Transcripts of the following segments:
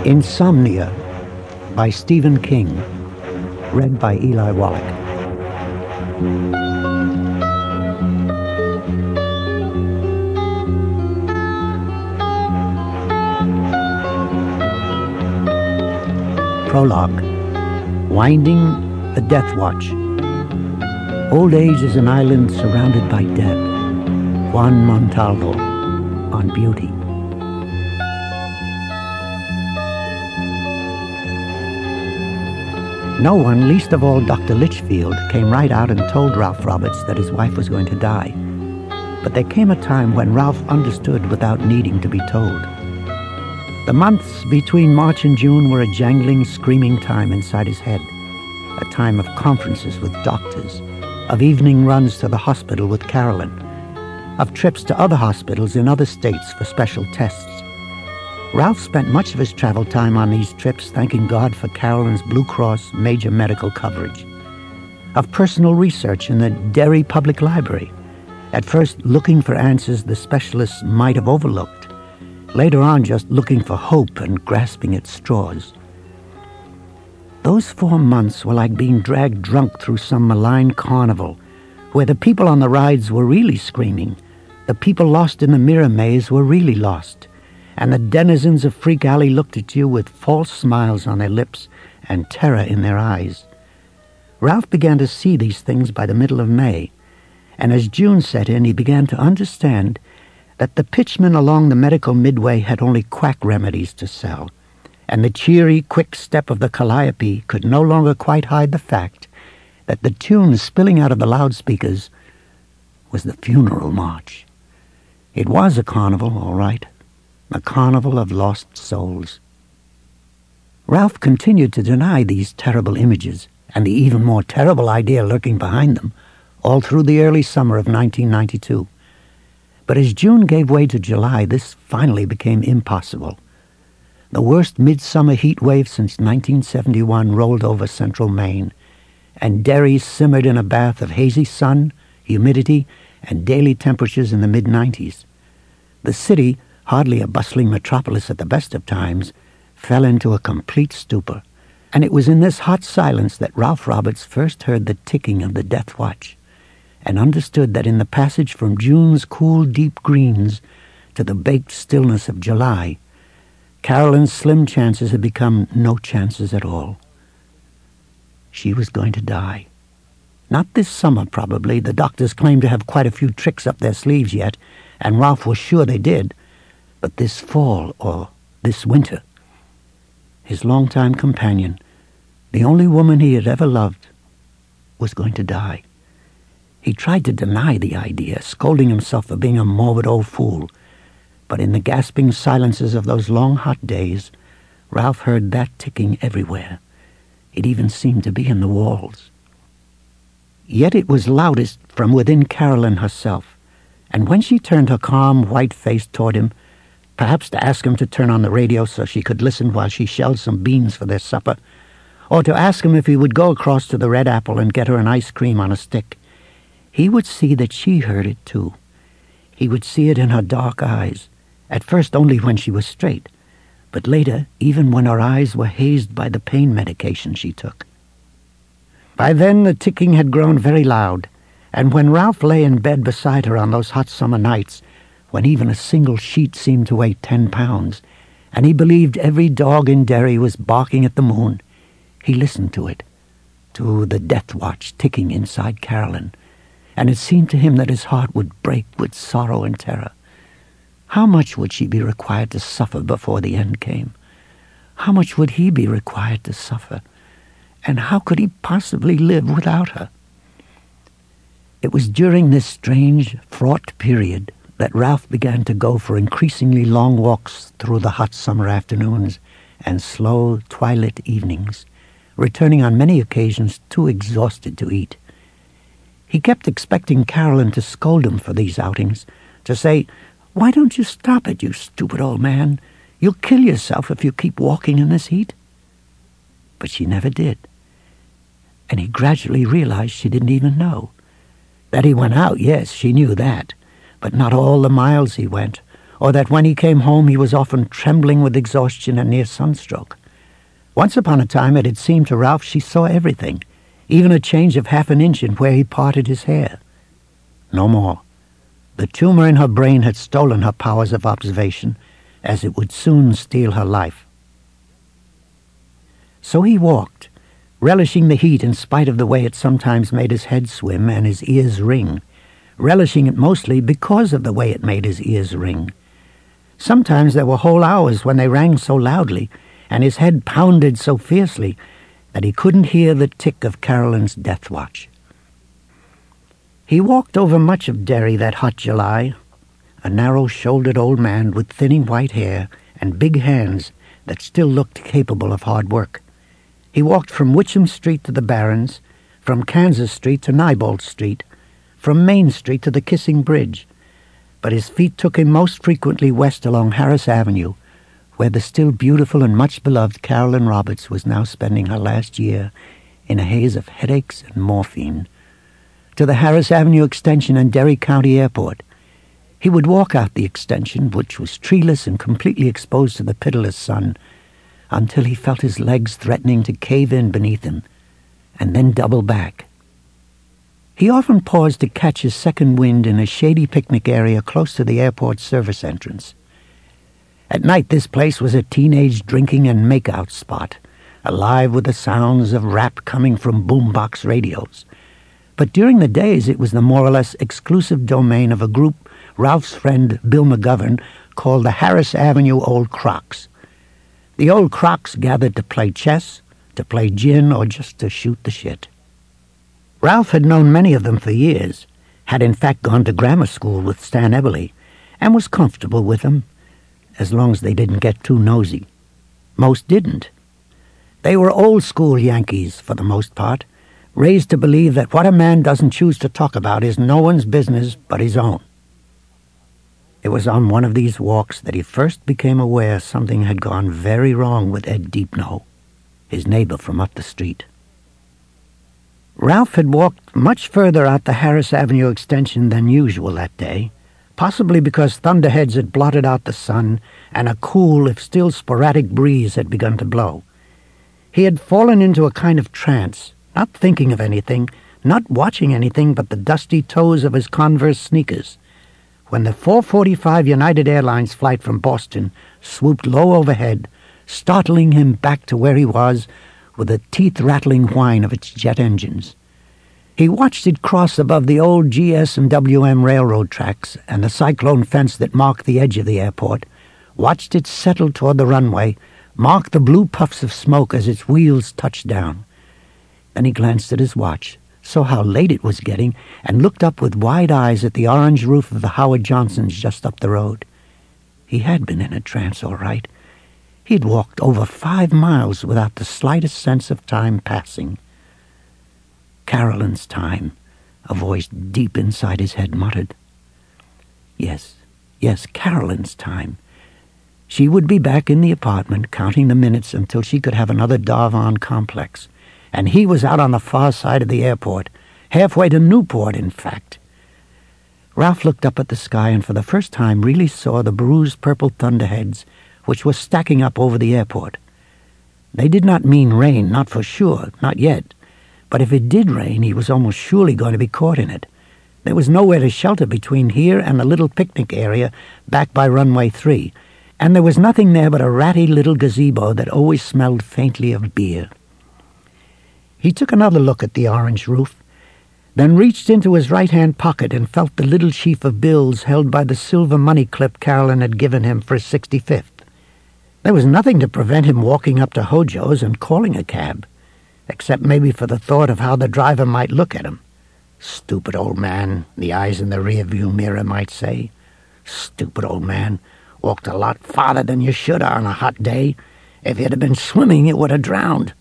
Insomnia by Stephen King, read by Eli Wallach. Prologue. Winding the Death Watch. Old age is an island surrounded by death. Juan Montalvo on Beauty. No one, least of all Dr. Litchfield, came right out and told Ralph Roberts that his wife was going to die. But there came a time when Ralph understood without needing to be told. The months between March and June were a jangling, screaming time inside his head, a time of conferences with doctors, of evening runs to the hospital with Carolyn, of trips to other hospitals in other states for special tests. Ralph spent much of his travel time on these trips thanking God for Carolyn's Blue Cross major medical coverage, of personal research in the Derry Public Library, at first looking for answers the specialists might have overlooked, later on just looking for hope and grasping at straws. Those 4 months were like being dragged drunk through some malign carnival, where the people on the rides were really screaming, the people lost in the mirror maze were really lost, and the denizens of Freak Alley looked at you with false smiles on their lips and terror in their eyes. Ralph began to see these things by the middle of May, and as June set in, he began to understand that the pitchmen along the medical midway had only quack remedies to sell, and the cheery, quick step of the calliope could no longer quite hide the fact that the tune spilling out of the loudspeakers was the funeral march. It was a carnival, all right. A carnival of lost souls. Ralph continued to deny these terrible images and the even more terrible idea lurking behind them all through the early summer of 1992. But as June gave way to July, this finally became impossible. The worst midsummer heat wave since 1971 rolled over central Maine, and Derry simmered in a bath of hazy sun, humidity, and daily temperatures in the mid-90s. The city, hardly a bustling metropolis at the best of times, fell into a complete stupor, and it was in this hot silence that Ralph Roberts first heard the ticking of the death watch, and understood that in the passage from June's cool, deep greens to the baked stillness of July, Carolyn's slim chances had become no chances at all. She was going to die. Not this summer, probably. The doctors claimed to have quite a few tricks up their sleeves yet, and Ralph was sure they did. But this fall, or this winter, his longtime companion, the only woman he had ever loved, was going to die. He tried to deny the idea, scolding himself for being a morbid old fool. But in the gasping silences of those long, hot days, Ralph heard that ticking everywhere. It even seemed to be in the walls. Yet it was loudest from within Carolyn herself, and when she turned her calm, white face toward him, perhaps to ask him to turn on the radio so she could listen while she shelled some beans for their supper, or to ask him if he would go across to the Red Apple and get her an ice cream on a stick, he would see that she heard it too. He would see it in her dark eyes, at first only when she was straight, but later even when her eyes were hazed by the pain medication she took. By then the ticking had grown very loud, and when Ralph lay in bed beside her on those hot summer nights, when even a single sheet seemed to weigh 10 pounds, and he believed every dog in Derry was barking at the moon, he listened to it, to the death watch ticking inside Carolyn, and it seemed to him that his heart would break with sorrow and terror. How much would she be required to suffer before the end came? How much would he be required to suffer? And how could he possibly live without her? It was during this strange, fraught period that Ralph began to go for increasingly long walks through the hot summer afternoons and slow twilight evenings, returning on many occasions too exhausted to eat. He kept expecting Carolyn to scold him for these outings, to say, "Why don't you stop it, you stupid old man? You'll kill yourself if you keep walking in this heat." But she never did, and he gradually realized she didn't even know. That he went out, yes, she knew that, but not all the miles he went, or that when he came home he was often trembling with exhaustion and near sunstroke. Once upon a time it had seemed to Ralph she saw everything, even a change of half an inch in where he parted his hair. No more. The tumor in her brain had stolen her powers of observation, as it would soon steal her life. So he walked, relishing the heat in spite of the way it sometimes made his head swim and his ears ring, relishing it mostly because of the way it made his ears ring. Sometimes there were whole hours when they rang so loudly, and his head pounded so fiercely that he couldn't hear the tick of Carolyn's death watch. He walked over much of Derry that hot July, a narrow-shouldered old man with thinning white hair and big hands that still looked capable of hard work. He walked from Witcham Street to the Barrens, from Kansas Street to Neibolt Street, from Main Street to the Kissing Bridge, but his feet took him most frequently west along Harris Avenue, where the still beautiful and much-beloved Carolyn Roberts was now spending her last year in a haze of headaches and morphine, to the Harris Avenue extension and Derry County Airport. He would walk out the extension, which was treeless and completely exposed to the pitiless sun, until he felt his legs threatening to cave in beneath him, and then double back. He often paused to catch his second wind in a shady picnic area close to the airport service entrance. At night this place was a teenage drinking and make-out spot, alive with the sounds of rap coming from boombox radios. But during the days it was the more or less exclusive domain of a group Ralph's friend Bill McGovern called the Harris Avenue Old Crocs. The Old Crocs gathered to play chess, to play gin, or just to shoot the shit. Ralph had known many of them for years, had in fact gone to grammar school with Stan Eberly, and was comfortable with them, as long as they didn't get too nosy. Most didn't. They were old-school Yankees, for the most part, raised to believe that what a man doesn't choose to talk about is no one's business but his own. It was on one of these walks that he first became aware something had gone very wrong with Ed Deepno, his neighbor from up the street. Ralph had walked much further out the Harris Avenue extension than usual that day, possibly because thunderheads had blotted out the sun and a cool, if still sporadic, breeze had begun to blow. He had fallen into a kind of trance, not thinking of anything, not watching anything but the dusty toes of his Converse sneakers, when the 4:45 United Airlines flight from Boston swooped low overhead, startling him back to where he was with the teeth-rattling whine of its jet engines. He watched it cross above the old GS&WM railroad tracks and the cyclone fence that marked the edge of the airport, watched it settle toward the runway, marked the blue puffs of smoke as its wheels touched down. Then he glanced at his watch, saw how late it was getting, and looked up with wide eyes at the orange roof of the Howard Johnsons just up the road. He had been in a trance, all right. He'd walked over 5 miles without the slightest sense of time passing. Carolyn's time, a voice deep inside his head muttered. Yes, Carolyn's time. She would be back in the apartment, counting the minutes until she could have another Darvon complex. And he was out on the far side of the airport, halfway to Newport, in fact. Ralph looked up at the sky and for the first time really saw the bruised purple thunderheads which were stacking up over the airport. They did not mean rain, not for sure, not yet. But if it did rain, he was almost surely going to be caught in it. There was nowhere to shelter between here and the little picnic area back by runway 3, and there was nothing there but a ratty little gazebo that always smelled faintly of beer. He took another look at the orange roof, then reached into his right-hand pocket and felt the little sheaf of bills held by the silver money clip Carolyn had given him for his 65th. There was nothing to prevent him walking up to Hojo's and calling a cab, except maybe for the thought of how the driver might look at him. Stupid old man, the eyes in the rearview mirror might say. Stupid old man, walked a lot farther than you should on a hot day. If you'd have been swimming, you would have drowned.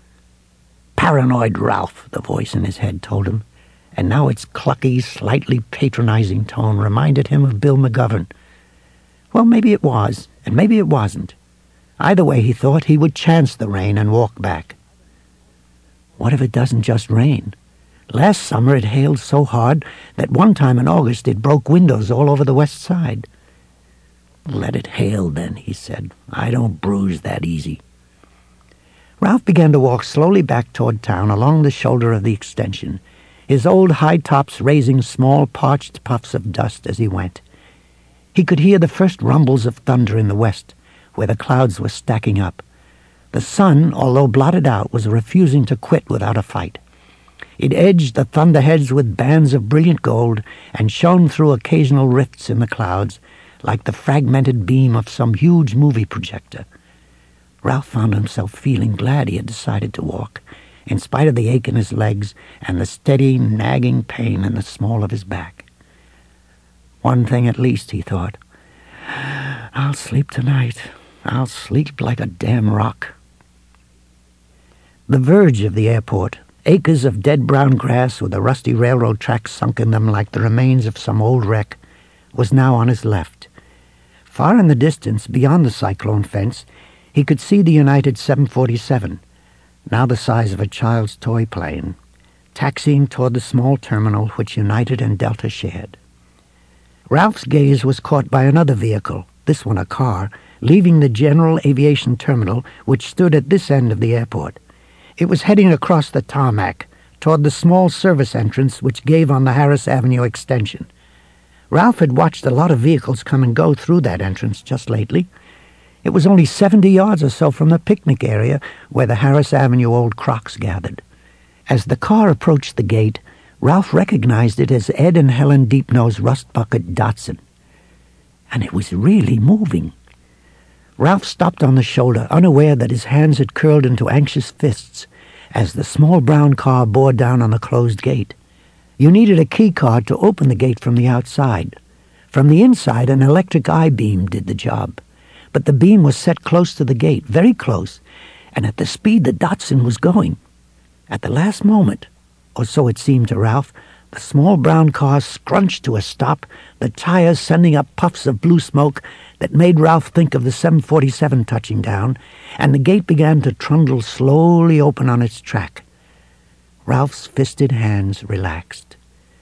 Paranoid Ralph, the voice in his head told him, and now its clucky, slightly patronizing tone reminded him of Bill McGovern. Well, maybe it was, and maybe it wasn't. Either way, he thought, he would chance the rain and walk back. What if it doesn't just rain? Last summer it hailed so hard that one time in August it broke windows all over the west side. "Let it hail, then," he said. "I don't bruise that easy." Ralph began to walk slowly back toward town along the shoulder of the extension, his old high tops raising small parched puffs of dust as he went. He could hear the first rumbles of thunder in the west, where the clouds were stacking up. The sun, although blotted out, was refusing to quit without a fight. It edged the thunderheads with bands of brilliant gold and shone through occasional rifts in the clouds, like the fragmented beam of some huge movie projector. Ralph found himself feeling glad he had decided to walk, in spite of the ache in his legs and the steady, nagging pain in the small of his back. One thing at least, he thought. "I'll sleep tonight. I'll sleep like a damn rock." The verge of the airport, acres of dead brown grass with a rusty railroad track sunk in them like the remains of some old wreck, was now on his left. Far in the distance, beyond the cyclone fence, he could see the United 747, now the size of a child's toy plane, taxiing toward the small terminal which United and Delta shared. Ralph's gaze was caught by another vehicle, this one a car, leaving the general aviation terminal which stood at this end of the airport. It was heading across the tarmac toward the small service entrance which gave on the Harris Avenue extension. Ralph had watched a lot of vehicles come and go through that entrance just lately. It was only 70 yards or so from the picnic area where the Harris Avenue old crocs gathered. As the car approached the gate, Ralph recognized it as Ed and Helen Deepno's Rust Bucket Datsun. And it was really moving. Ralph stopped on the shoulder, unaware that his hands had curled into anxious fists as the small brown car bore down on the closed gate. You needed a key card to open the gate from the outside. From the inside, an electric eye beam did the job. But the beam was set close to the gate, very close, and at the speed the Datsun was going. At the last moment, or so it seemed to Ralph, the small brown car scrunched to a stop, the tires sending up puffs of blue smoke that made Ralph think of the 747 touching down, and the gate began to trundle slowly open on its track. Ralph's fisted hands relaxed.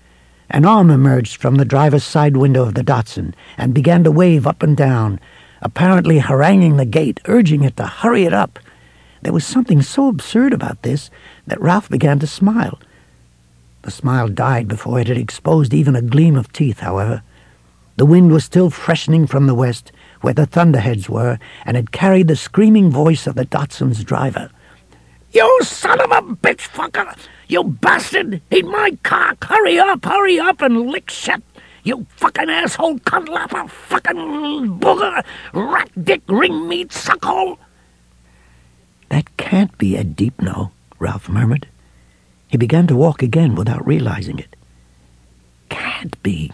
An arm emerged from the driver's side window of the Datsun and began to wave up and down, apparently haranguing the gate, urging it to hurry it up. There was something so absurd about this that Ralph began to smile. The smile died before it had exposed even a gleam of teeth, however. The wind was still freshening from the west, where the thunderheads were, and had carried the screaming voice of the Datsun's driver. "You son of a bitch fucker! You bastard! Eat my cock! Hurry up and lick shit! You fucking asshole cuntlapper! Fucking booger! Rat dick ring meat suckhole!" "That can't be Ed Deepno," Ralph murmured. He began to walk again without realizing it. Can't be.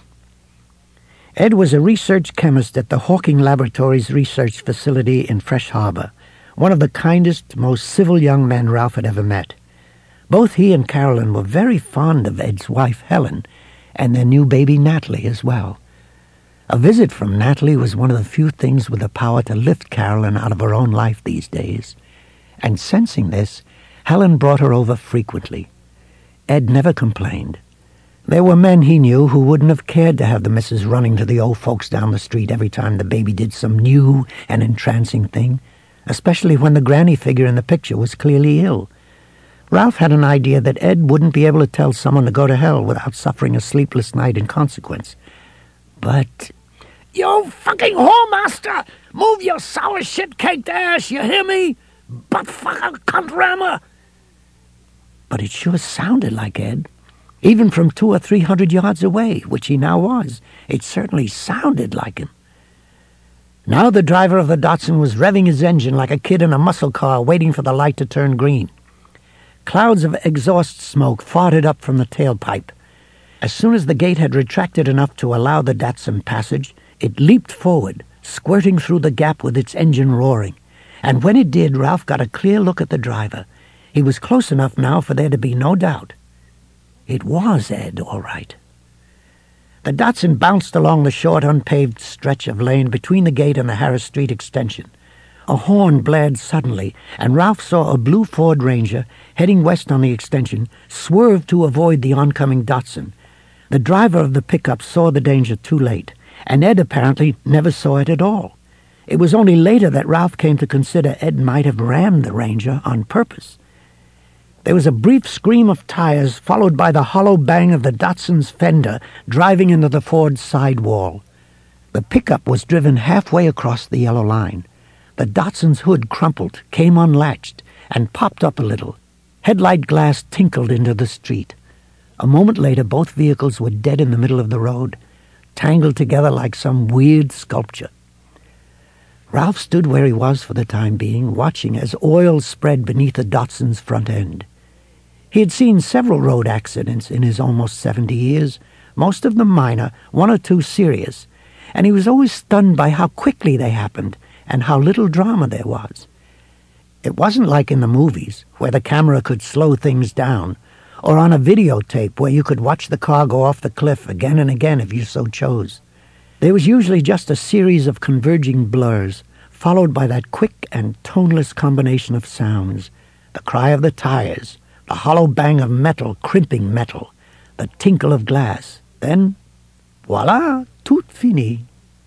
Ed was a research chemist at the Hawking Laboratories research facility in Fresh Harbor, one of the kindest, most civil young men Ralph had ever met. Both he and Carolyn were very fond of Ed's wife, Helen, and their new baby, Natalie, as well. A visit from Natalie was one of the few things with the power to lift Carolyn out of her own life these days. And sensing this, Helen brought her over frequently. Ed never complained. There were men he knew who wouldn't have cared to have the missus running to the old folks down the street every time the baby did some new and entrancing thing, especially when the granny figure in the picture was clearly ill. Ralph had an idea that Ed wouldn't be able to tell someone to go to hell without suffering a sleepless night in consequence. But... "You fucking whoremaster! Move your sour shit-caked ass, you hear me? Butt-fucker cunt-rammer!" But it sure sounded like Ed. Even from 200 or 300 yards away, which he now was, it certainly sounded like him. Now the driver of the Datsun was revving his engine like a kid in a muscle car waiting for the light to turn green. Clouds of exhaust smoke farted up from the tailpipe. As soon as the gate had retracted enough to allow the Datsun passage, it leaped forward, squirting through the gap with its engine roaring. And when it did, Ralph got a clear look at the driver. He was close enough now for there to be no doubt. It was Ed, all right. The Datsun bounced along the short, unpaved stretch of lane between the gate and the Harris Street extension. A horn blared suddenly, and Ralph saw a blue Ford Ranger, heading west on the extension, swerve to avoid the oncoming Datsun. The driver of the pickup saw the danger too late, and Ed apparently never saw it at all. It was only later that Ralph came to consider Ed might have rammed the Ranger on purpose. There was a brief scream of tires, followed by the hollow bang of the Datsun's fender driving into the Ford's side wall. The pickup was driven halfway across the yellow line. The Datsun's hood crumpled, came unlatched, and popped up a little. Headlight glass tinkled into the street. A moment later, both vehicles were dead in the middle of the road, tangled together like some weird sculpture. Ralph stood where he was for the time being, watching as oil spread beneath the Datsun's front end. He had seen several road accidents in his almost 70 years, most of them minor, one or two serious, and he was always stunned by how quickly they happened and how little drama there was. It wasn't like in the movies, where the camera could slow things down, or on a videotape where you could watch the car go off the cliff again and again if you so chose. There was usually just a series of converging blurs, followed by that quick and toneless combination of sounds, the cry of the tires, the hollow bang of metal crimping metal, the tinkle of glass. Then, voila, tout fini.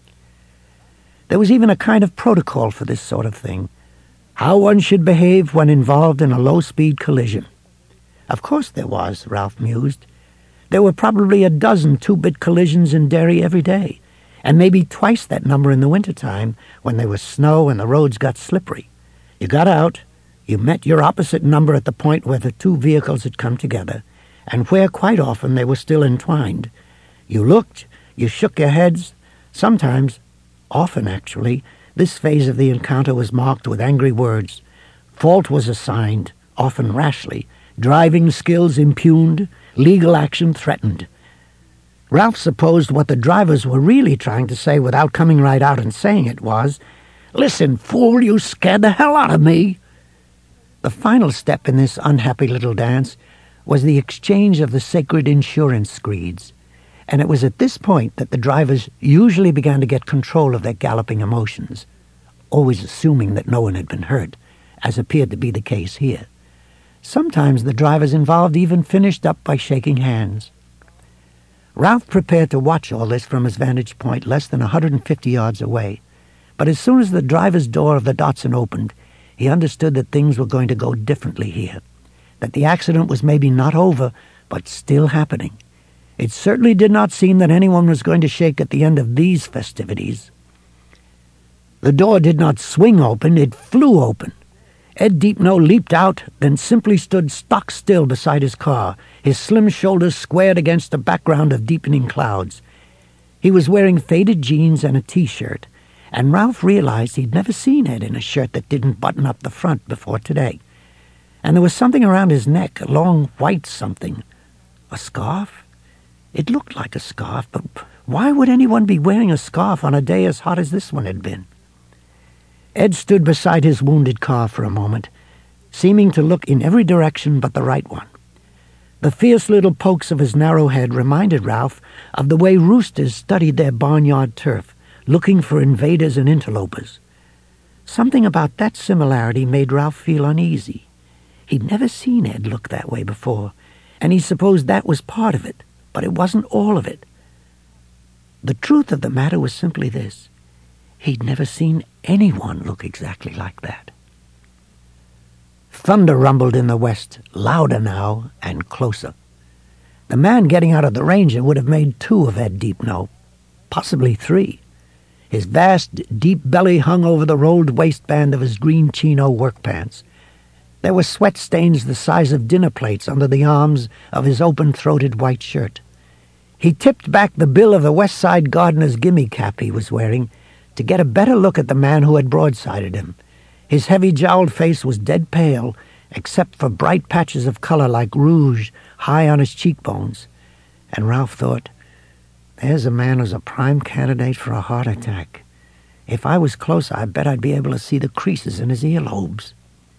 There was even a kind of protocol for this sort of thing, how one should behave when involved in a low-speed collision. Of course there was, Ralph mused. There were probably a dozen two-bit collisions in Derry every day, and maybe twice that number in the wintertime when there was snow and the roads got slippery. You got out, you met your opposite number at the point where the two vehicles had come together, and where quite often they were still entwined. You looked, you shook your heads. Sometimes, often actually, this phase of the encounter was marked with angry words. Fault was assigned, often rashly, driving skills impugned, legal action threatened. Ralph supposed what the drivers were really trying to say without coming right out and saying it was, "Listen, fool, you scared the hell out of me." The final step in this unhappy little dance was the exchange of the sacred insurance screeds, and it was at this point that the drivers usually began to get control of their galloping emotions, always assuming that no one had been hurt, as appeared to be the case here. Sometimes the drivers involved even finished up by shaking hands. Ralph prepared to watch all this from his vantage point less than 150 yards away, but as soon as the driver's door of the Datsun opened, he understood that things were going to go differently here, that the accident was maybe not over, but still happening. It certainly did not seem that anyone was going to shake at the end of these festivities. The door did not swing open, it flew open. Ed Deepno leaped out, then simply stood stock still beside his car, his slim shoulders squared against a background of deepening clouds. He was wearing faded jeans and a T-shirt, and Ralph realized he'd never seen Ed in a shirt that didn't button up the front before today. And there was something around his neck, a long white something. A scarf? It looked like a scarf, but why would anyone be wearing a scarf on a day as hot as this one had been? Ed stood beside his wounded car for a moment, seeming to look in every direction but the right one. The fierce little pokes of his narrow head reminded Ralph of the way roosters studied their barnyard turf, looking for invaders and interlopers. Something about that similarity made Ralph feel uneasy. He'd never seen Ed look that way before, and he supposed that was part of it, but it wasn't all of it. The truth of the matter was simply this. He'd never seen anyone look exactly like that. Thunder rumbled in the west, louder now and closer. The man getting out of the Ranger would have made two of Ed Deepno, possibly three. His vast, deep belly hung over the rolled waistband of his green chino work pants. There were sweat stains the size of dinner plates under the arms of his open-throated white shirt. He tipped back the bill of the West Side Gardener's gimme cap he was wearing to get a better look at the man who had broadsided him. His heavy-jowled face was dead pale, except for bright patches of color like rouge high on his cheekbones. And Ralph thought, there's a man who's a prime candidate for a heart attack. If I was closer, I bet I'd be able to see the creases in his earlobes.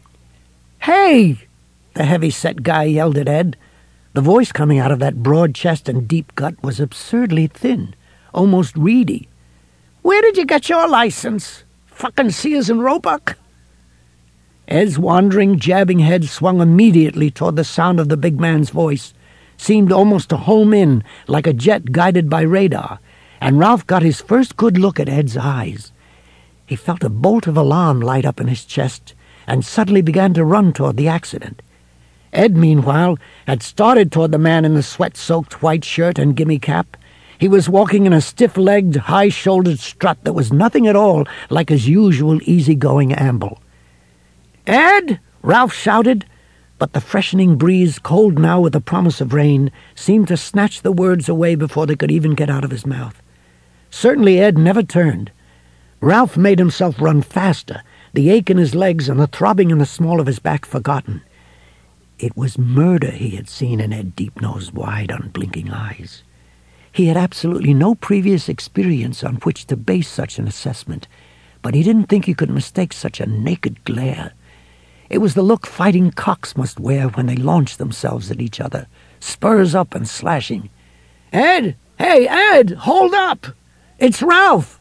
"Hey!" the heavy-set guy yelled at Ed. The voice coming out of that broad chest and deep gut was absurdly thin, almost reedy. "Where did you get your license? Fucking Sears and Roebuck?" Ed's wandering, jabbing head swung immediately toward the sound of the big man's voice, seemed almost to home in like a jet guided by radar, and Ralph got his first good look at Ed's eyes. He felt a bolt of alarm light up in his chest and suddenly began to run toward the accident. Ed, meanwhile, had started toward the man in the sweat-soaked white shirt and gimme cap. He was walking in a stiff-legged, high-shouldered strut that was nothing at all like his usual easy-going amble. "Ed!" Ralph shouted, but the freshening breeze, cold now with the promise of rain, seemed to snatch the words away before they could even get out of his mouth. Certainly Ed never turned. Ralph made himself run faster, the ache in his legs and the throbbing in the small of his back forgotten. It was murder he had seen in Ed Deepno's wide, unblinking eyes. He had absolutely no previous experience on which to base such an assessment, but he didn't think he could mistake such a naked glare. It was the look fighting cocks must wear when they launch themselves at each other, spurs up and slashing. "Ed! Hey, Ed! Hold up! It's Ralph!"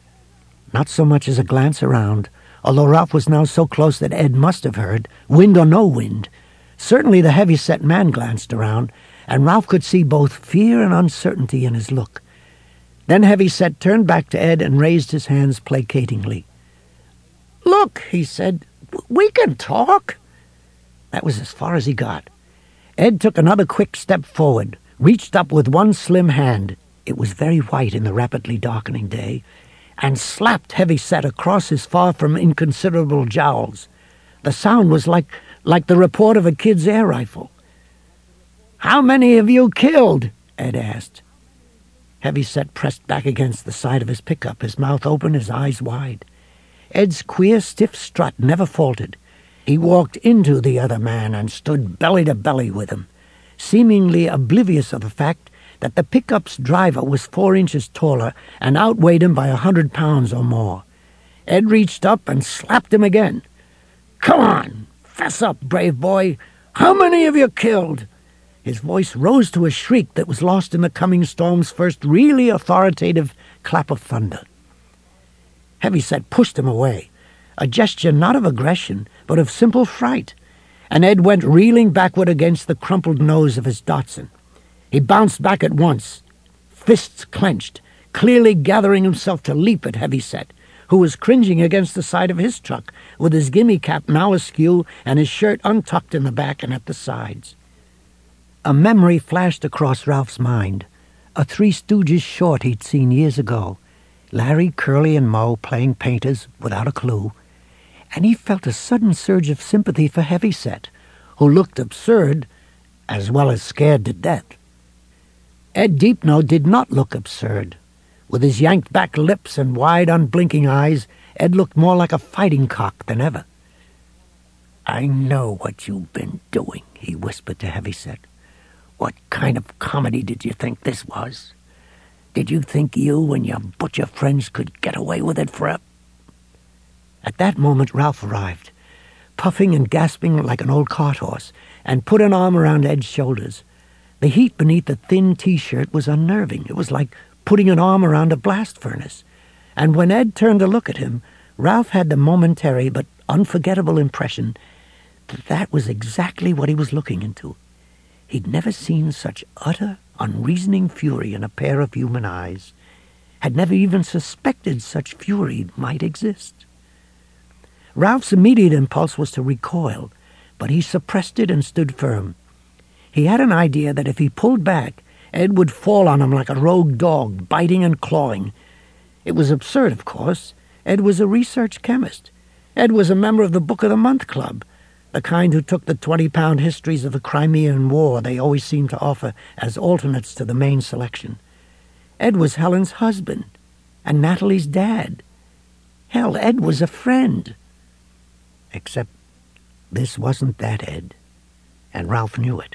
Not so much as a glance around, although Ralph was now so close that Ed must have heard, wind or no wind. Certainly the heavy-set man glanced around, and Ralph could see both fear and uncertainty in his look. Then Heavyset turned back to Ed and raised his hands placatingly. "Look," he said, "we can talk." That was as far as he got. Ed took another quick step forward, reached up with one slim hand — it was very white in the rapidly darkening day — and slapped Heavyset across his far from inconsiderable jowls. The sound was like the report of a kid's air rifle. "How many have you killed?" Ed asked. Heavyset pressed back against the side of his pickup, his mouth open, his eyes wide. Ed's queer, stiff strut never faltered. He walked into the other man and stood belly to belly with him, seemingly oblivious of the fact that the pickup's driver was 4 inches taller and outweighed him by 100 pounds or more. Ed reached up and slapped him again. "Come on, fess up, brave boy. How many have you killed?" His voice rose to a shriek that was lost in the coming storm's first really authoritative clap of thunder. Heavyset pushed him away, a gesture not of aggression, but of simple fright, and Ed went reeling backward against the crumpled nose of his Datsun. He bounced back at once, fists clenched, clearly gathering himself to leap at Heavyset, who was cringing against the side of his truck, with his gimme cap now askew and his shirt untucked in the back and at the sides. A memory flashed across Ralph's mind, a Three Stooges short he'd seen years ago, Larry, Curly, and Moe playing painters without a clue, and he felt a sudden surge of sympathy for Heavyset, who looked absurd as well as scared to death. Ed Deepno did not look absurd. With his yanked-back lips and wide, unblinking eyes, Ed looked more like a fighting cock than ever. "I know what you've been doing," he whispered to Heavyset. "What kind of comedy did you think this was? Did you think you and your butcher friends could get away with it forever?" At that moment Ralph arrived, puffing and gasping like an old cart horse, and put an arm around Ed's shoulders. The heat beneath the thin T-shirt was unnerving. It was like putting an arm around a blast furnace. And when Ed turned to look at him, Ralph had the momentary but unforgettable impression that that was exactly what he was looking into. He'd never seen such utter, unreasoning fury in a pair of human eyes, had never even suspected such fury might exist. Ralph's immediate impulse was to recoil, but he suppressed it and stood firm. He had an idea that if he pulled back, Ed would fall on him like a rogue dog, biting and clawing. It was absurd, of course. Ed was a research chemist. Ed was a member of the Book of the Month Club, the kind who took the 20-pound histories of the Crimean War they always seemed to offer as alternates to the main selection. Ed was Helen's husband, and Natalie's dad. Hell, Ed was a friend. Except this wasn't that Ed, and Ralph knew it.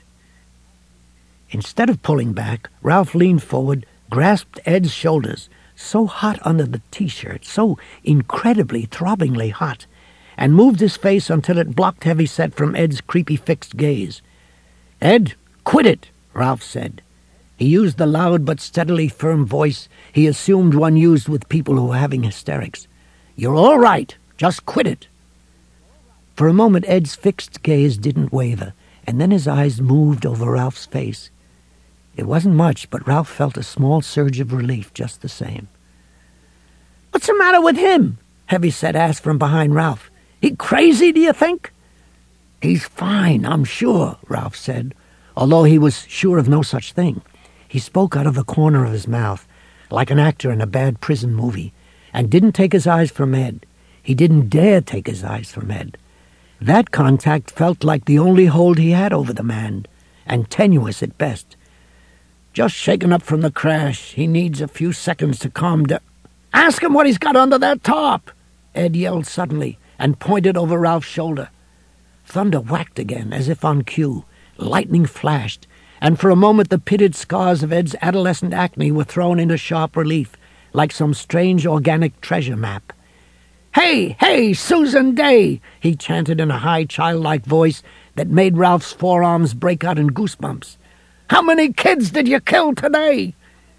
Instead of pulling back, Ralph leaned forward, grasped Ed's shoulders, so hot under the T-shirt, so incredibly, throbbingly hot, and moved his face until it blocked Heavyset from Ed's creepy fixed gaze. "Ed, quit it," Ralph said. He used the loud but steadily firm voice he assumed one used with people who were having hysterics. "You're all right. Just quit it." For a moment Ed's fixed gaze didn't waver, and then his eyes moved over Ralph's face. It wasn't much, but Ralph felt a small surge of relief just the same. "What's the matter with him?" Heavyset asked from behind Ralph. "He crazy, do you think?" "He's fine, I'm sure," Ralph said, although he was sure of no such thing. He spoke out of the corner of his mouth, like an actor in a bad prison movie, and didn't take his eyes from Ed. He didn't dare take his eyes from Ed. That contact felt like the only hold he had over the man, and tenuous at best. "Just shaken up from the crash. He needs a few seconds to calm down." "Ask him what he's got under that top!" Ed yelled suddenly, and pointed over Ralph's shoulder. Thunder whacked again, as if on cue. Lightning flashed, and for a moment the pitted scars of Ed's adolescent acne were thrown into sharp relief, like some strange organic treasure map. "Hey, hey, Susan Day!" he chanted in a high, childlike voice that made Ralph's forearms break out in goosebumps. "How many kids did you kill today?"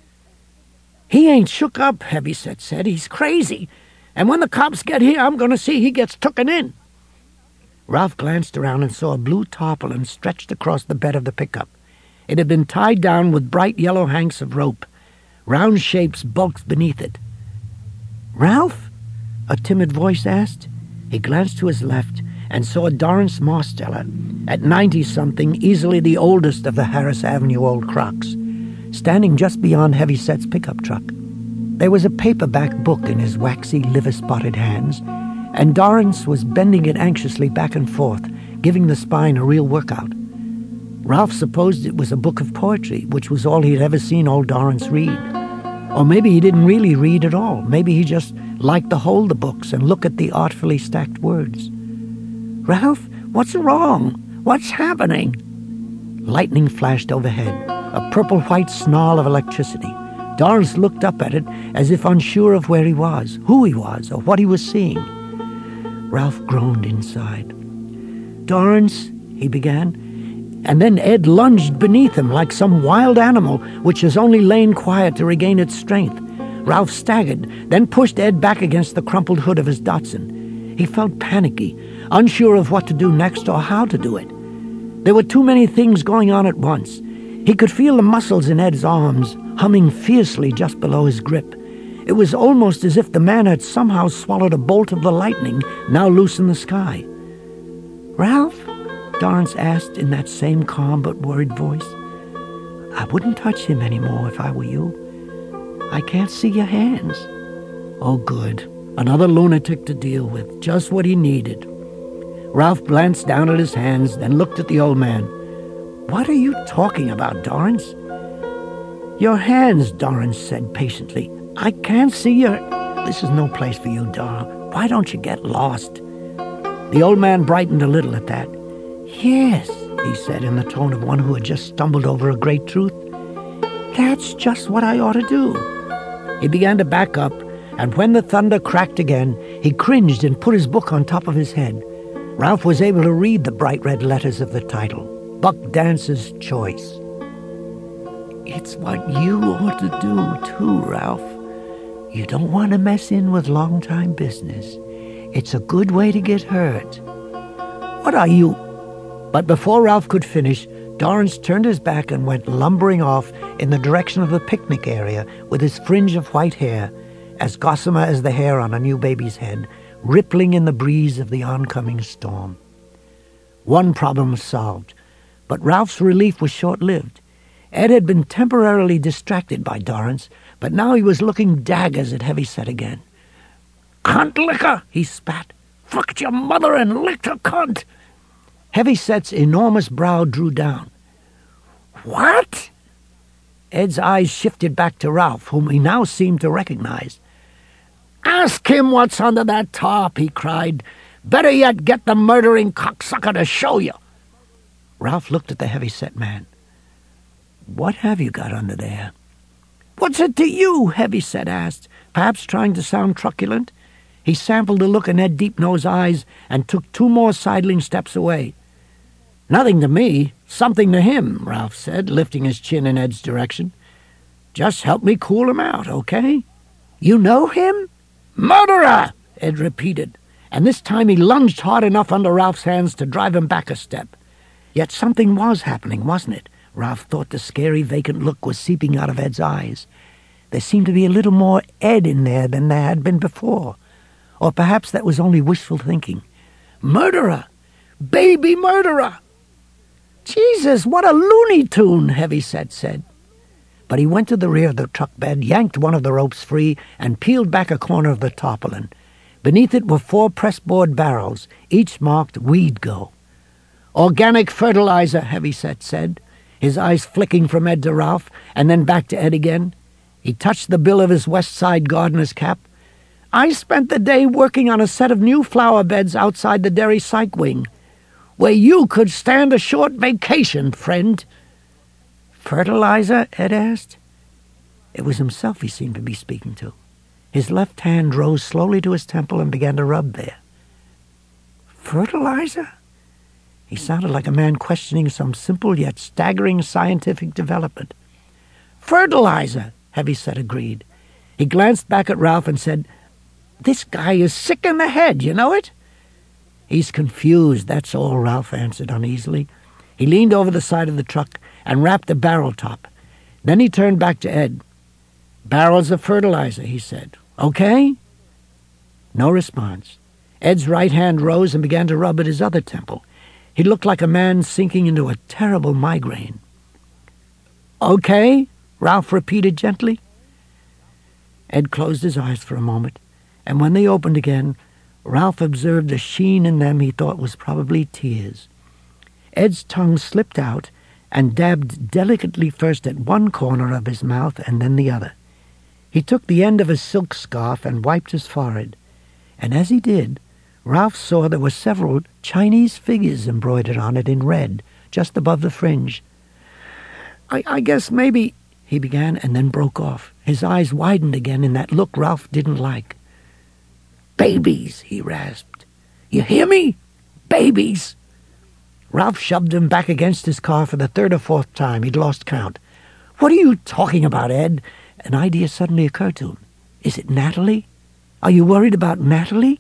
"He ain't shook up," Heavyset said. "He's crazy. And when the cops get here, I'm going to see he gets tooken in." Ralph glanced around and saw a blue tarpaulin stretched across the bed of the pickup. It had been tied down with bright yellow hanks of rope. Round shapes bulked beneath it. "Ralph?" a timid voice asked. He glanced to his left and saw Dorrance Marsteller, at 90-something, easily the oldest of the Harris Avenue Old Crocs, standing just beyond Heavyset's pickup truck. There was a paperback book in his waxy, liver-spotted hands, and Dorrance was bending it anxiously back and forth, giving the spine a real workout. Ralph supposed it was a book of poetry, which was all he'd ever seen old Dorrance read. Or maybe he didn't really read at all. Maybe he just liked to hold the books and look at the artfully stacked words. "Ralph, what's wrong? What's happening?" Lightning flashed overhead, a purple-white snarl of electricity. Dorrance looked up at it as if unsure of where he was, who he was, or what he was seeing. Ralph groaned inside. "Dorrance," he began, and then Ed lunged beneath him like some wild animal which has only lain quiet to regain its strength. Ralph staggered, then pushed Ed back against the crumpled hood of his Datsun. He felt panicky, unsure of what to do next or how to do it. There were too many things going on at once. He could feel the muscles in Ed's arms humming fiercely just below his grip. It was almost as if the man had somehow swallowed a bolt of the lightning now loose in the sky. "Ralph?" Dorrance asked in that same calm but worried voice. "I wouldn't touch him anymore if I were you. I can't see your hands." Oh, good. Another lunatic to deal with. Just what he needed. Ralph glanced down at his hands, then looked at the old man. "What are you talking about, Dorrance?" "Your hands," Dorrance said patiently. "I can't see your—" "This is no place for you, Dar. Why don't you get lost?" The old man brightened a little at that. "Yes," he said in the tone of one who had just stumbled over a great truth. "That's just what I ought to do." He began to back up, and when the thunder cracked again, he cringed and put his book on top of his head. Ralph was able to read the bright red letters of the title, Buck Dancer's Choice. "It's what you ought to do, too, Ralph. You don't want to mess in with long-time business. It's a good way to get hurt." "What are you—" But before Ralph could finish, Dorrance turned his back and went lumbering off in the direction of the picnic area with his fringe of white hair, as gossamer as the hair on a new baby's head, rippling in the breeze of the oncoming storm. One problem was solved, but Ralph's relief was short-lived. Ed had been temporarily distracted by Dorrance, but now he was looking daggers at Heavyset again. "Cunt liquor!" he spat. "Fucked your mother and licked her cunt!" Heavyset's enormous brow drew down. "What?" Ed's eyes shifted back to Ralph, whom he now seemed to recognize. "Ask him what's under that top," he cried. "Better yet, get the murdering cocksucker to show you." Ralph looked at the Heavyset man. "What have you got under there?" "What's it to you?" Heavyset asked, perhaps trying to sound truculent. He sampled the look in Ed Deepno's eyes and took 2 more sidling steps away. "Nothing to me, something to him," Ralph said, lifting his chin in Ed's direction. "Just help me cool him out, okay?" "You know him?" "Murderer!" Ed repeated, and this time he lunged hard enough under Ralph's hands to drive him back a step. Yet something was happening, wasn't it? Ralph thought the scary, vacant look was seeping out of Ed's eyes. There seemed to be a little more Ed in there than there had been before. Or perhaps that was only wishful thinking. Murderer! Baby murderer! Jesus, what a Looney Tune, Heavyset said. But he went to the rear of the truck bed, yanked one of the ropes free, and peeled back a corner of the tarpaulin. Beneath it were 4 pressboard barrels, each marked Weed Go. Organic fertilizer, Heavyset said, his eyes flicking from Ed to Ralph, and then back to Ed again. He touched the bill of his West Side gardener's cap. I spent the day working on a set of new flower beds outside the Derry Psych Wing, where you could stand a short vacation, friend. Fertilizer? Ed asked. It was himself he seemed to be speaking to. His left hand rose slowly to his temple and began to rub there. Fertilizer? He sounded like a man questioning some simple yet staggering scientific development. Fertilizer, Heavyset agreed. He glanced back at Ralph and said, This guy is sick in the head, you know it? He's confused, that's all, Ralph answered uneasily. He leaned over the side of the truck and rapped the barrel top. Then he turned back to Ed. Barrels of fertilizer, he said. Okay? No response. Ed's right hand rose and began to rub at his other temple. He looked like a man sinking into a terrible migraine. Okay? Ralph repeated gently. Ed closed his eyes for a moment, and when they opened again, Ralph observed a sheen in them he thought was probably tears. Ed's tongue slipped out and dabbed delicately first at one corner of his mouth and then the other. He took the end of his silk scarf and wiped his forehead, and as he did, Ralph saw there were several Chinese figures embroidered on it in red, just above the fringe. I guess maybe, he began, and then broke off. His eyes widened again in that look Ralph didn't like. Babies, he rasped. You hear me? Babies. Ralph shoved him back against his car for the 3rd or 4th time. He'd lost count. What are you talking about, Ed? An idea suddenly occurred to him. Is it Natalie? Are you worried about Natalie?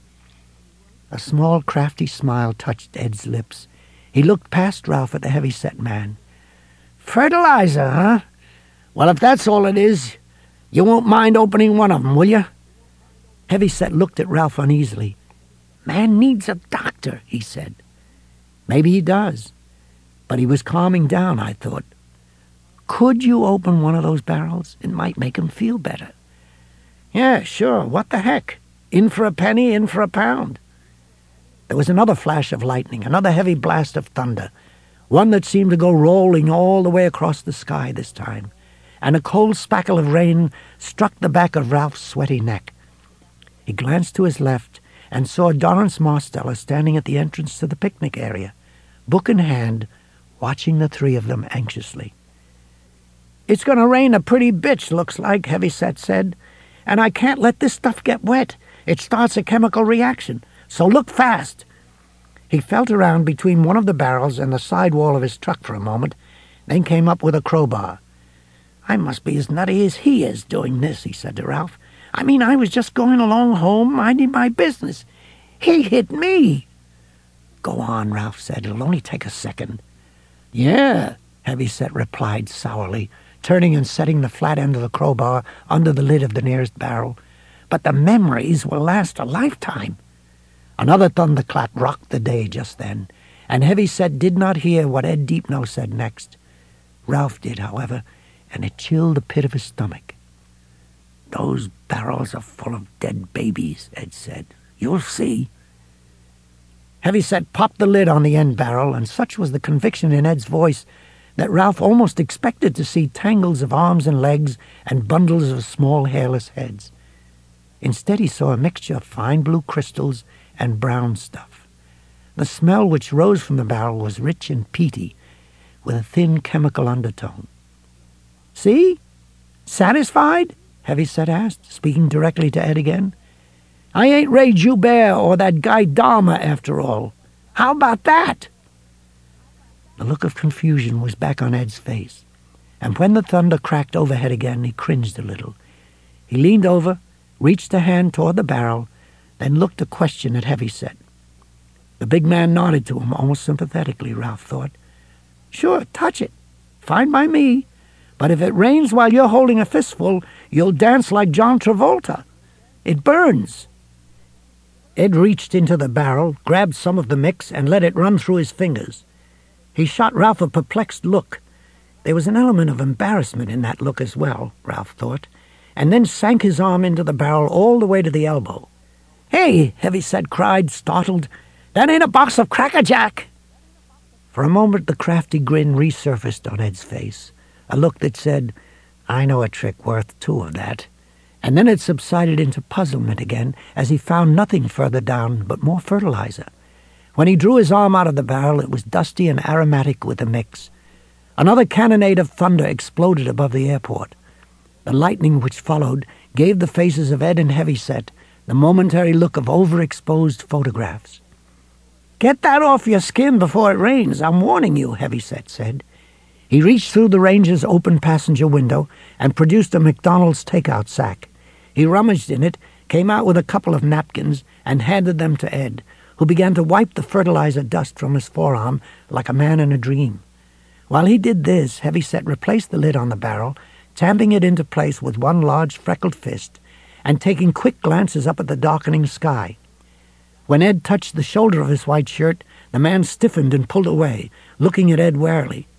A small, crafty smile touched Ed's lips. He looked past Ralph at the heavy-set man. Fertilizer, huh? Well, if that's all it is, you won't mind opening one of them, will you? Heavyset looked at Ralph uneasily. Man needs a doctor, he said. Maybe he does. But he was calming down, I thought. Could you open one of those barrels? It might make him feel better. Yeah, sure. What the heck? In for a penny, in for a pound. There was another flash of lightning, another heavy blast of thunder, one that seemed to go rolling all the way across the sky this time, and a cold spackle of rain struck the back of Ralph's sweaty neck. He glanced to his left and saw Dorrance Marsteller standing at the entrance to the picnic area, book in hand, watching the 3 of them anxiously. It's going to rain a pretty bitch, looks like, Heavyset said, and I can't let this stuff get wet. It starts a chemical reaction. So look fast. He felt around between one of the barrels and the side wall of his truck for a moment, then came up with a crowbar. I must be as nutty as he is doing this, he said to Ralph. I mean, I was just going along home, minding my business. He hit me. Go on, Ralph said. It'll only take a second. Yeah, Heavyset replied sourly, turning and setting the flat end of the crowbar under the lid of the nearest barrel. But the memories will last a lifetime. Another thunderclap rocked the day just then, and Heavyset did not hear what Ed Deepno said next. Ralph did, however, and it chilled the pit of his stomach. Those barrels are full of dead babies, Ed said. You'll see. Heavyset popped the lid on the end barrel, and such was the conviction in Ed's voice that Ralph almost expected to see tangles of arms and legs and bundles of small hairless heads. Instead he saw a mixture of fine blue crystals and brown stuff. The smell which rose from the barrel was rich and peaty, with a thin chemical undertone. See? Satisfied? Heavyset asked, speaking directly to Ed again. I ain't Ray Joubert or that guy Dahmer, after all. How about that? The look of confusion was back on Ed's face, and when the thunder cracked overhead again, he cringed a little. He leaned over, reached a hand toward the barrel, then looked a question at Heavyset. The big man nodded to him almost sympathetically, Ralph thought. Sure, touch it. fine by me. But if it rains while you're holding a fistful, you'll dance like John Travolta. It burns." Ed reached into the barrel, grabbed some of the mix, and let it run through his fingers. He shot Ralph a perplexed look. There was an element of embarrassment in that look as well, Ralph thought, and then sank his arm into the barrel all the way to the elbow. "Hey!" Heavyset cried, startled. "That ain't a box of Cracker Jack!" For a moment the crafty grin resurfaced on Ed's face, a look that said, "I know a trick worth 2 of that." And then it subsided into puzzlement again as he found nothing further down but more fertilizer. When he drew his arm out of the barrel, it was dusty and aromatic with the mix. Another cannonade of thunder exploded above the airport. The lightning which followed gave the faces of Ed and Heavyset the momentary look of overexposed photographs. "Get that off your skin before it rains, I'm warning you," Heavyset said. He reached through the Ranger's open passenger window and produced a McDonald's takeout sack. He rummaged in it, came out with a couple of napkins, and handed them to Ed, who began to wipe the fertilizer dust from his forearm like a man in a dream. While he did this, Heavyset replaced the lid on the barrel, tamping it into place with one large freckled fist, and taking quick glances up at the darkening sky. When Ed touched the shoulder of his white shirt, the man stiffened and pulled away, looking at Ed warily.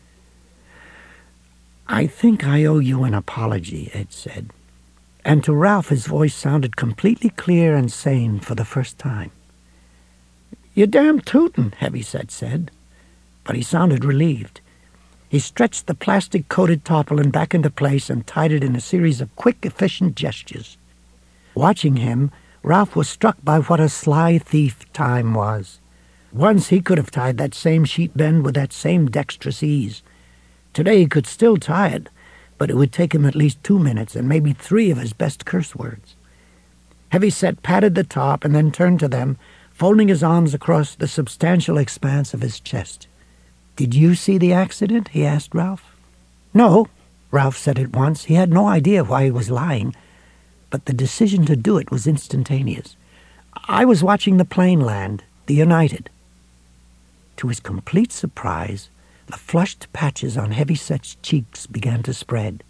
"I think I owe you an apology," Ed said. And to Ralph his voice sounded completely clear and sane for the first time. "You're damn tootin'," Heavyset said. But he sounded relieved. He stretched the plastic-coated tarpaulin back into place and tied it in a series of quick, efficient gestures. Watching him, Ralph was struck by what a sly thief time was. Once he could have tied that same sheet bend with that same dexterous ease. Today he could still tie it, but it would take him at least 2 minutes and maybe 3 of his best curse words. Heavyset patted the top and then turned to them, folding his arms across the substantial expanse of his chest. "Did you see the accident?" he asked Ralph. "No," Ralph said at once. He had no idea why he was lying, but the decision to do it was instantaneous. "I was watching the plane land, the United." To his complete surprise, the flushed patches on Heavyset's cheeks began to spread.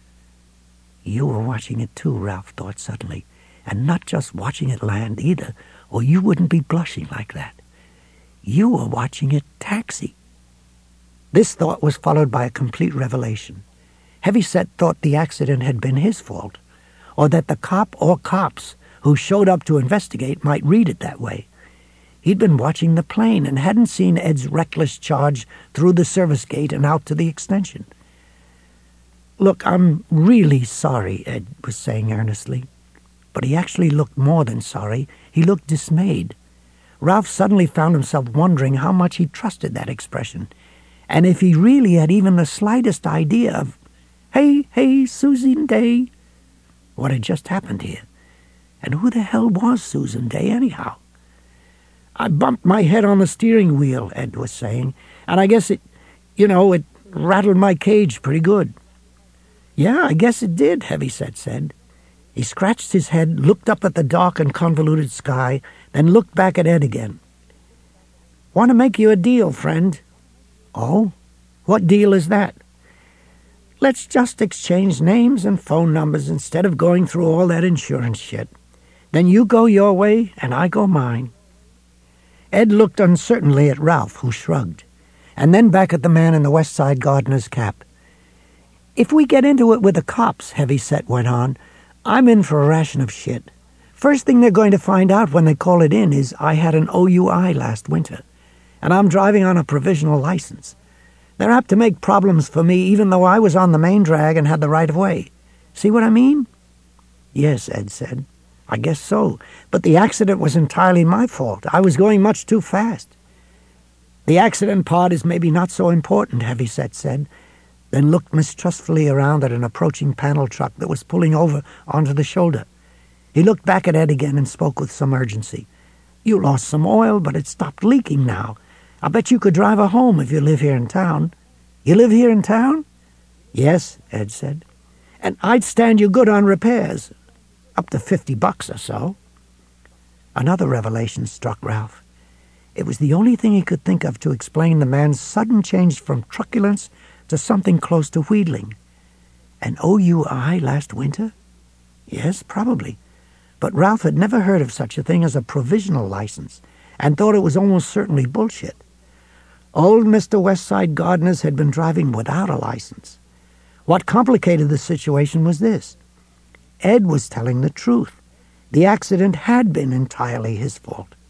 You were watching it too, Ralph thought suddenly, and not just watching it land either, or you wouldn't be blushing like that. You were watching it taxi. This thought was followed by a complete revelation. Heavyset thought the accident had been his fault, or that the cop or cops who showed up to investigate might read it that way. He'd been watching the plane and hadn't seen Ed's reckless charge through the service gate and out to the extension. "Look, I'm really sorry," Ed was saying earnestly. But he actually looked more than sorry. He looked dismayed. Ralph suddenly found himself wondering how much he trusted that expression, and if he really had even the slightest idea of, hey, Susan Day, what had just happened here. And who the hell was Susan Day, anyhow? "I bumped my head on the steering wheel," Ed was saying, "and I guess it rattled my cage pretty good." "Yeah, I guess it did," Heavyset said. He scratched his head, looked up at the dark and convoluted sky, then looked back at Ed again. "Want to make you a deal, friend." "Oh? What deal is that?" "Let's just exchange names and phone numbers instead of going through all that insurance shit. Then you go your way and I go mine." Ed looked uncertainly at Ralph, who shrugged, and then back at the man in the West Side gardener's cap. "If we get into it with the cops," Heavyset went on, "I'm in for a ration of shit. First thing they're going to find out when they call it in is I had an OUI last winter, and I'm driving on a provisional license. They're apt to make problems for me even though I was on the main drag and had the right of way. See what I mean?" "Yes," Ed said. "I guess so, but the accident was entirely my fault. I was going much too fast." "The accident part is maybe not so important," Heavyset said, then looked mistrustfully around at an approaching panel truck that was pulling over onto the shoulder. He looked back at Ed again and spoke with some urgency. "You lost some oil, but it stopped leaking now. I bet you could drive her home if you live here in town." "You live here in town?" "Yes," Ed said. "And I'd stand you good on repairs. Up to $50 or so." Another revelation struck Ralph. It was the only thing he could think of to explain the man's sudden change from truculence to something close to wheedling. An OUI last winter? Yes, probably. But Ralph had never heard of such a thing as a provisional license and thought it was almost certainly bullshit. Old Mr. Westside Gardeners had been driving without a license. What complicated the situation was this. Ed was telling the truth. The accident had been entirely his fault.